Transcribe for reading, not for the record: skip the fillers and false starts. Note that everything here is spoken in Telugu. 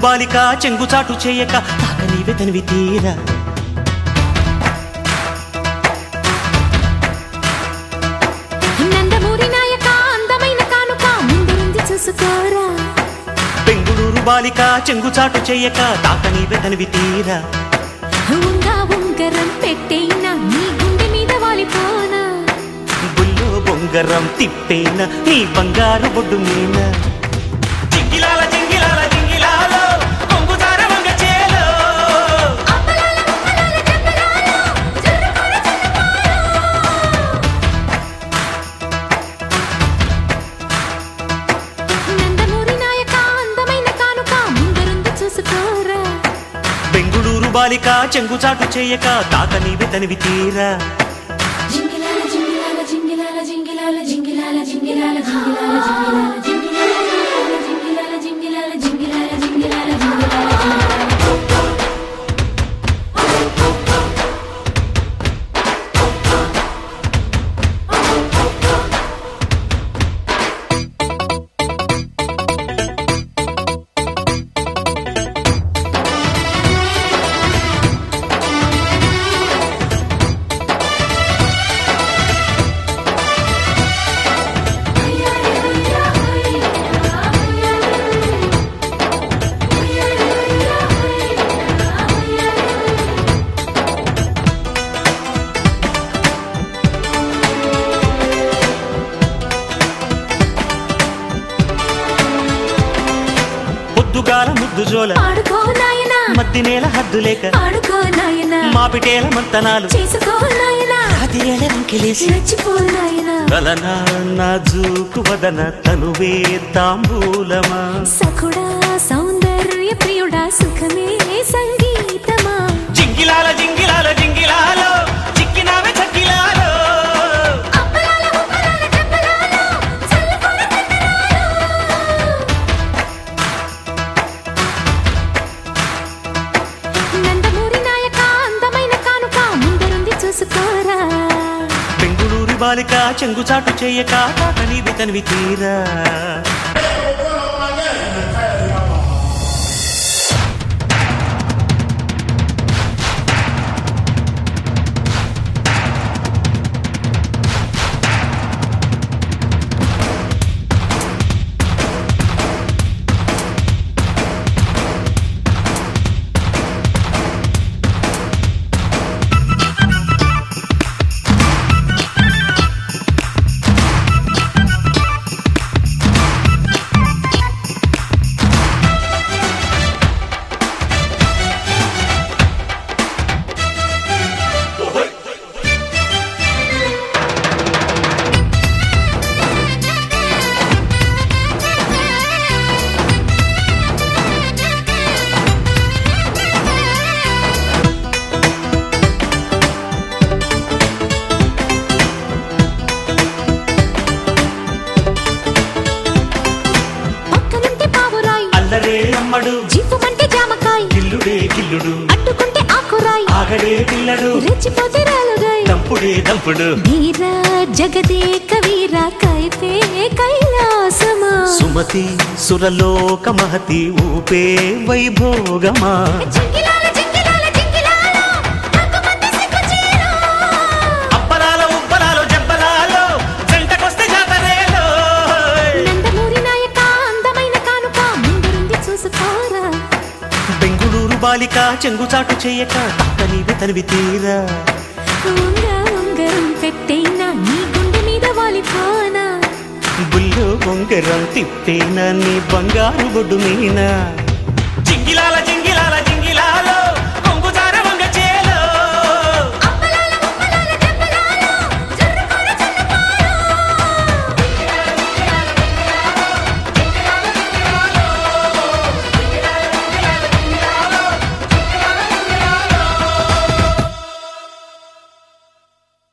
బాలిక చెంగుచాటు చేయక తాక నీవే తనివి తీరా నందమూరి నాయక అందమైన కానుక ముందుంది చూసుకోరా బెంగుళూరు బాలిక చెంగుచాటు చేయక తాక నీవే తనివి తీరా ఉంగా ఉంగరం పెట్టేనా నీ గుండె మీద వాలిపోనా బుల్లో బొంగరం తిప్పేనా నీ బంగారు బొడ్డు మీన జింగిలాల జింగిలాల జింగిలాలో కొంగుదార వంగ చేలో అప్పలాల ముప్పలాల జంగలాలో జుర్రుకోర జుర్రుకోర నందమూరి నాయక అందమైన కానుక ముందుంది చూసుకోరా బెంగుళూరు బాలిక చెంగుచాటు చేయక తాక నీవే తనివి తీరా జింగిలాల జింగిలాల జింగిలాల జింగిలాల జింగిలాల జింగిలాల జింగిలాల జింగిలాల జింగిలాల జింగిలాల జింగిలాల పొద్దుగాల ముద్దు జోల ఆడుకో నాయనా మద్ది నేల హద్దు లేక ఆడుకో నాయనా మాపిటేల మంతనాలు చేసుకో నాయనా అది ఏళ్ళ రంకెలేసి రెచ్చిపో నాయనా కలనా నాజూకు వదన తనువే తాంబూలమా సఖుడా సౌందర్య ప్రియుడా సుఖమే సంగీతమా జింగిలాల జింగిలాల జింగిలాలో చిక్కినావే చక్కిలాలో అప్పలాల ముప్పలాల జంగలాలో చల్లకొర నందమూరి నాయక అందమైన కానుక ముందుంది చూసుకోరా బెంగుళూరు బాలిక చెంగుచాటు చేయక తాక నీవే తనివి తీరా పక్కనుంటే పావురాయి అల్లరే అమ్మడు జీపుమంటే జామకాయ గిల్లుడే గిల్లుడు అడ్డుకుంటే ఆకురాయి ఆగడే పిల్లడు రెచ్చిపోతే రాలుగాయి దంపుడే దంపుడు వీరా జగదేక వీరా కైతే కైలాసమా సుమతి సురలోక మహతి ఊపే వైభోగమా జింగిలాల జింగిలాల జింగిలాలో రంగుమంది సిగ్గుచీరా అప్పలాల ఉప్పలాలు జబ్బలాలో జంటకొస్తే జాతరేలో నందమూరి నాయక అందమైన కానుక ముందుంది చూసుకోరా బెంగుళూరు బాలిక చెంగుచాటు చేయక తాక నీవే తనివి తీరా ఉంగా ఉంగరం పెట్టేనా నీ గుండె మీద వాలిపోనా బుల్లో బొంగరం తిప్పేనా నీ బంగారు బొడ్డు మీనా జింగిలాల